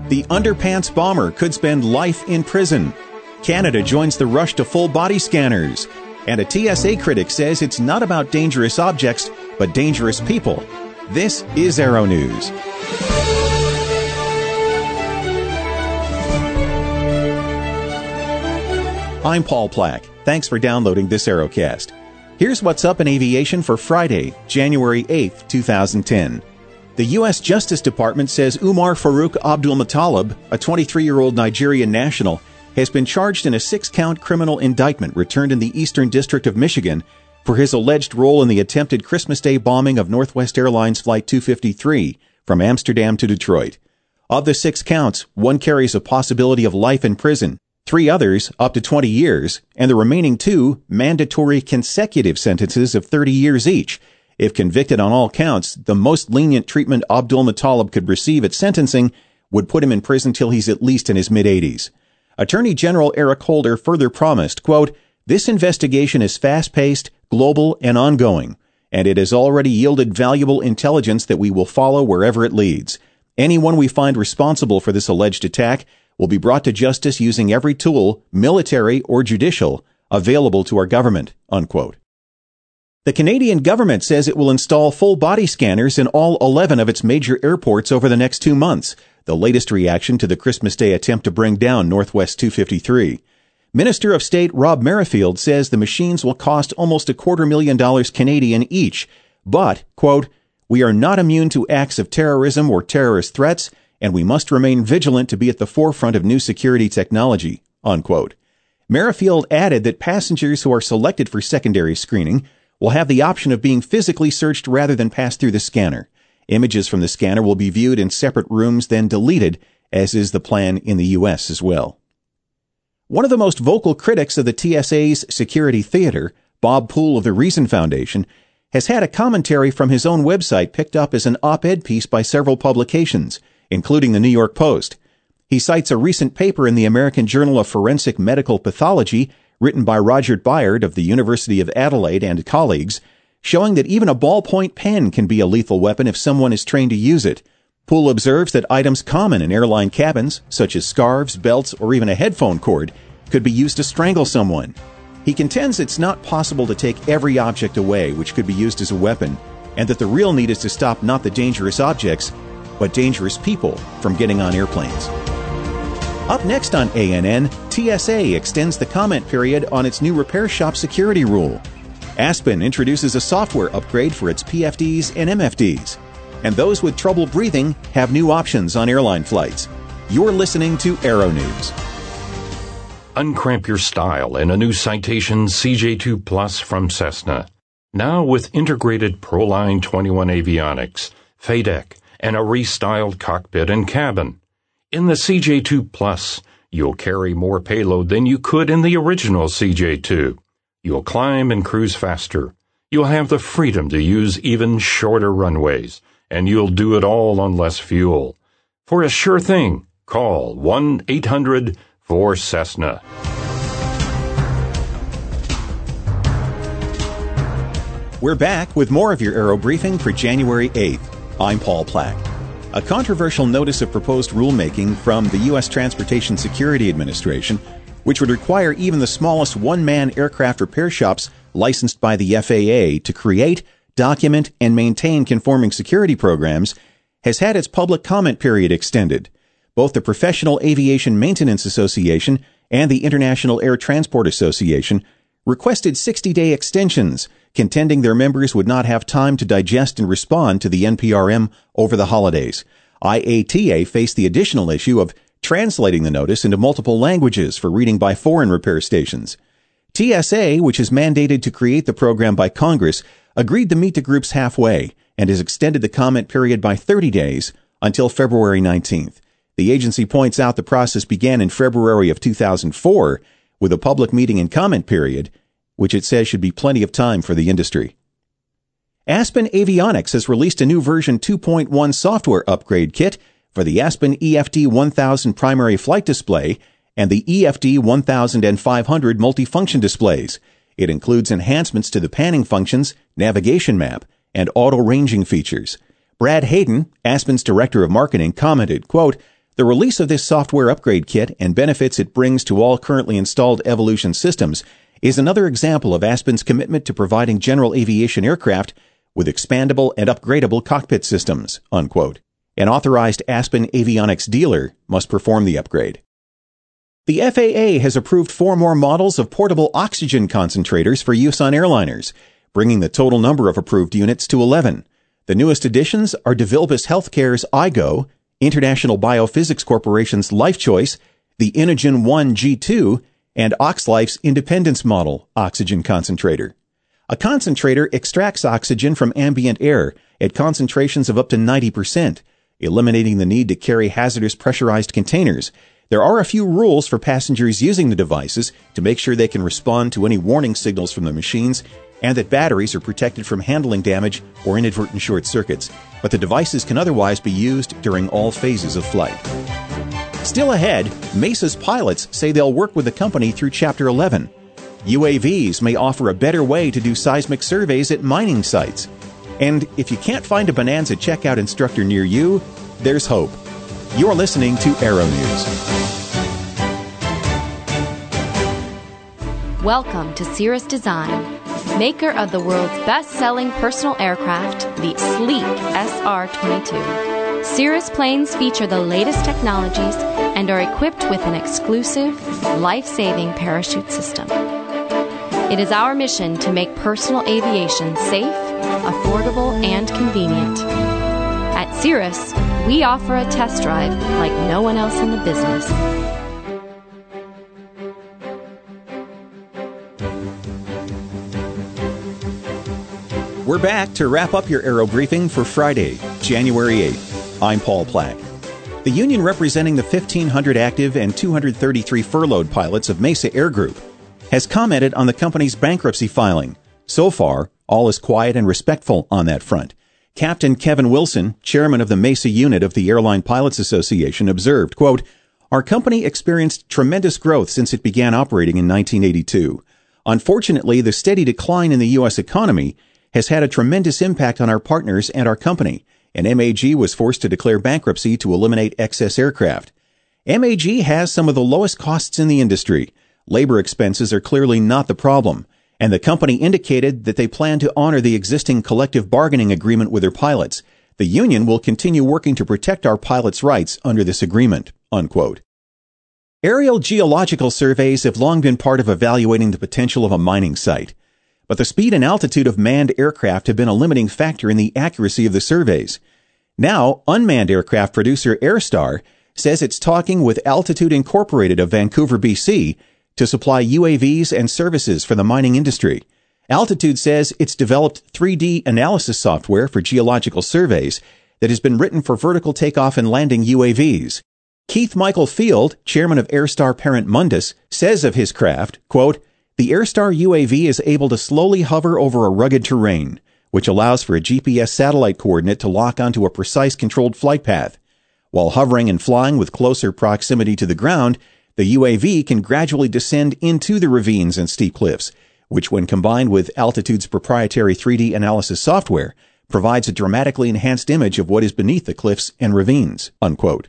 The underpants bomber could spend life in prison. Canada joins the rush to full body scanners. And a TSA critic says it's not about dangerous objects, but dangerous people. This is Arrow News. I'm Paul Plack. Thanks for downloading this Arrowcast. Here's what's up in aviation for Friday, January 8th, 2010. The U.S. Justice Department says Umar Farouk Abdulmutallab, a 23-year-old Nigerian national, has been charged in a 6-count criminal indictment returned in the Eastern District of Michigan for his alleged role in the attempted Christmas Day bombing of Northwest Airlines Flight 253 from Amsterdam to Detroit. Of the 6 counts, 1 carries a possibility of life in prison, 3 others up to 20 years, and the remaining 2 mandatory consecutive sentences of 30 years each. If convicted on all counts, the most lenient treatment Abdulmutallab could receive at sentencing would put him in prison till he's at least in his mid-80s. Attorney General Eric Holder further promised, quote, "This investigation is fast-paced, global, and ongoing, and it has already yielded valuable intelligence that we will follow wherever it leads. Anyone we find responsible for this alleged attack will be brought to justice using every tool, military or judicial, available to our government," unquote. The Canadian government says it will install full-body scanners in all 11 of its major airports over the next 2 months, the latest reaction to the Christmas Day attempt to bring down Northwest 253. Minister of State Rob Merrifield says the machines will cost almost $250,000 Canadian each, but, quote, "We are not immune to acts of terrorism or terrorist threats, and we must remain vigilant to be at the forefront of new security technology," unquote. Merrifield added that passengers who are selected for secondary screening will have the option of being physically searched rather than pass through the scanner. Images from the scanner will be viewed in separate rooms, then deleted, as is the plan in the U.S. as well. One of the most vocal critics of the TSA's security theater, Bob Poole of the Reason Foundation, has had a commentary from his own website picked up as an op-ed piece by several publications, including the New York Post. He cites a recent paper in the American Journal of Forensic Medical Pathology, written by Roger Byard of the University of Adelaide and colleagues, showing that even a ballpoint pen can be a lethal weapon if someone is trained to use it. Poole observes that items common in airline cabins, such as scarves, belts, or even a headphone cord, could be used to strangle someone. He contends it's not possible to take every object away which could be used as a weapon, and that the real need is to stop not the dangerous objects, but dangerous people from getting on airplanes. Up next on ANN, TSA extends the comment period on its new repair shop security rule. Aspen introduces a software upgrade for its PFDs and MFDs. And those with trouble breathing have new options on airline flights. You're listening to Arrow News. Uncramp your style in a new Citation CJ2 Plus from Cessna. Now with integrated ProLine 21 avionics, FADEC, and a restyled cockpit and cabin. In the CJ2 Plus, you'll carry more payload than you could in the original CJ2. You'll climb and cruise faster. You'll have the freedom to use even shorter runways, and you'll do it all on less fuel. For a sure thing, call 1-800-4Cessna. We're back with more of your Aero Briefing for January 8th. I'm Paul Plack. A controversial notice of proposed rulemaking from the U.S. Transportation Security Administration, which would require even the smallest one-man aircraft repair shops licensed by the FAA to create, document, and maintain conforming security programs, has had its public comment period extended. Both the Professional Aviation Maintenance Association and the International Air Transport Association requested 60-day extensions, contending their members would not have time to digest and respond to the NPRM over the holidays. IATA faced the additional issue of translating the notice into multiple languages for reading by foreign repair stations. TSA, which is mandated to create the program by Congress, agreed to meet the groups halfway and has extended the comment period by 30 days until February 19th. The agency points out the process began in February of 2004 with a public meeting and comment period, which it says should be plenty of time for the industry. Aspen Avionics has released a new version 2.1 software upgrade kit for the Aspen EFD 1000 primary flight display and the EFD 1500 multifunction displays. It includes enhancements to the panning functions, navigation map, and auto-ranging features. Brad Hayden, Aspen's director of marketing, commented, quote, The release of this software upgrade kit and benefits it brings to all currently installed Evolution systems is another example of Aspen's commitment to providing general aviation aircraft with expandable and upgradable cockpit systems, unquote. An authorized Aspen avionics dealer must perform the upgrade. The FAA has approved 4 more models of portable oxygen concentrators for use on airliners, bringing the total number of approved units to 11. The newest additions are DeVilbiss Healthcare's iGo, International Biophysics Corporation's LifeChoice, the Inogen 1 G2, and Oxlife's Independence Model oxygen concentrator. A concentrator extracts oxygen from ambient air at concentrations of up to 90%, eliminating the need to carry hazardous pressurized containers. There are a few rules for passengers using the devices to make sure they can respond to any warning signals from the machines and that batteries are protected from handling damage or inadvertent short circuits, but the devices can otherwise be used during all phases of flight. Still ahead, Mesa's pilots say they'll work with the company through Chapter 11. UAVs may offer a better way to do seismic surveys at mining sites. And if you can't find a Bonanza checkout instructor near you, there's hope. You're listening to Aero News. Welcome to Cirrus Design, maker of the world's best-selling personal aircraft, the sleek SR-22. Cirrus planes feature the latest technologies and are equipped with an exclusive, life-saving parachute system. It is our mission to make personal aviation safe, affordable, and convenient. At Cirrus, we offer a test drive like no one else in the business. We're back to wrap up your Aero Briefing for Friday, January 8th. I'm Paul Plack. The union representing the 1,500 active and 233 furloughed pilots of Mesa Air Group has commented on the company's bankruptcy filing. So far, all is quiet and respectful on that front. Captain Kevin Wilson, chairman of the Mesa unit of the Airline Pilots Association, observed, quote, "Our company experienced tremendous growth since it began operating in 1982. Unfortunately, the steady decline in the U.S. economy has had a tremendous impact on our partners and our company, and MAG was forced to declare bankruptcy to eliminate excess aircraft. MAG has some of the lowest costs in the industry. Labor expenses are clearly not the problem, and the company indicated that they plan to honor the existing collective bargaining agreement with their pilots. The union will continue working to protect our pilots' rights under this agreement," unquote. Aerial geological surveys have long been part of evaluating the potential of a mining site, but the speed and altitude of manned aircraft have been a limiting factor in the accuracy of the surveys. Now, unmanned aircraft producer Airstar says it's talking with Altitude Incorporated of Vancouver, BC, to supply UAVs and services for the mining industry. Altitude says it's developed 3D analysis software for geological surveys that has been written for vertical takeoff and landing UAVs. Keith Michael Field, chairman of Airstar parent Mundus, says of his craft, quote, "The Airstar UAV is able to slowly hover over a rugged terrain, which allows for a GPS satellite coordinate to lock onto a precise controlled flight path. While hovering and flying with closer proximity to the ground, the UAV can gradually descend into the ravines and steep cliffs, which when combined with Altitude's proprietary 3D analysis software, provides a dramatically enhanced image of what is beneath the cliffs and ravines," unquote.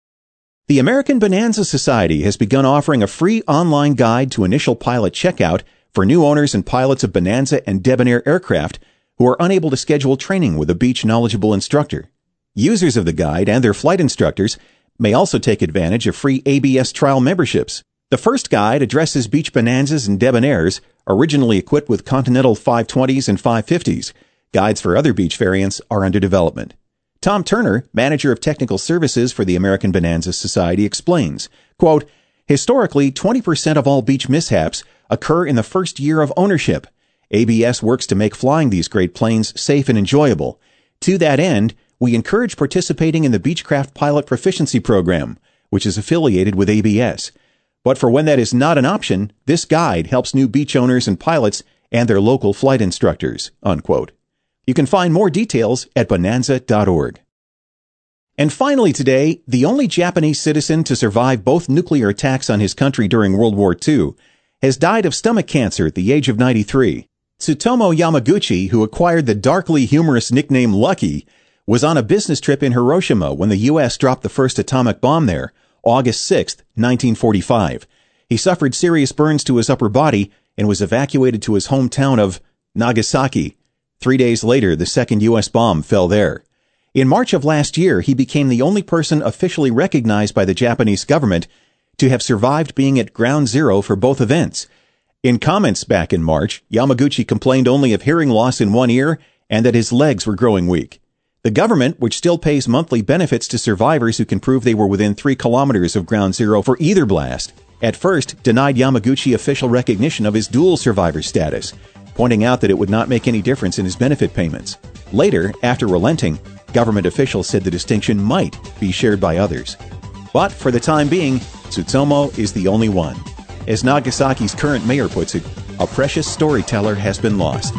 The American Bonanza Society has begun offering a free online guide to initial pilot checkout for new owners and pilots of Bonanza and Debonair aircraft who are unable to schedule training with a beach-knowledgeable instructor. Users of the guide and their flight instructors may also take advantage of free ABS trial memberships. The first guide addresses beach Bonanzas and Debonairs, originally equipped with Continental 520s and 550s. Guides for other beach variants are under development. Tom Turner, manager of technical services for the American Bonanza Society, explains, quote, "Historically, 20% of all beach mishaps occur in the first year of ownership. ABS works to make flying these great planes safe and enjoyable. To that end, we encourage participating in the Beechcraft Pilot Proficiency Program, which is affiliated with ABS. But for when that is not an option, this guide helps new beach owners and pilots and their local flight instructors," unquote. You can find more details at bonanza.org. And finally today, the only Japanese citizen to survive both nuclear attacks on his country during World War II has died of stomach cancer at the age of 93. Tsutomu Yamaguchi, who acquired the darkly humorous nickname Lucky, was on a business trip in Hiroshima when the U.S. dropped the first atomic bomb there, August 6, 1945. He suffered serious burns to his upper body and was evacuated to his hometown of Nagasaki. 3 days later, the second U.S. bomb fell there. In March of last year, he became the only person officially recognized by the Japanese government to have survived being at ground zero for both events. In comments back in March, Yamaguchi complained only of hearing loss in one ear and that his legs were growing weak. The government, which still pays monthly benefits to survivors who can prove they were within 3 kilometers of ground zero for either blast, at first denied Yamaguchi official recognition of his dual survivor status, pointing out that it would not make any difference in his benefit payments. Later, after relenting, government officials said the distinction might be shared by others. But for the time being, Tsutomu is the only one. As Nagasaki's current mayor puts it, a precious storyteller has been lost.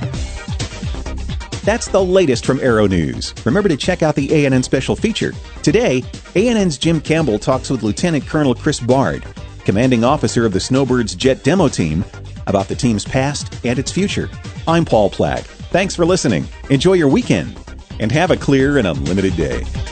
That's the latest from Aero News. Remember to check out the ANN special feature. Today, ANN's Jim Campbell talks with Lieutenant Colonel Chris Bard, commanding officer of the Snowbirds jet demo team, about the team's past and its future. I'm Paul Plack. Thanks for listening. Enjoy your weekend, and have a clear and unlimited day.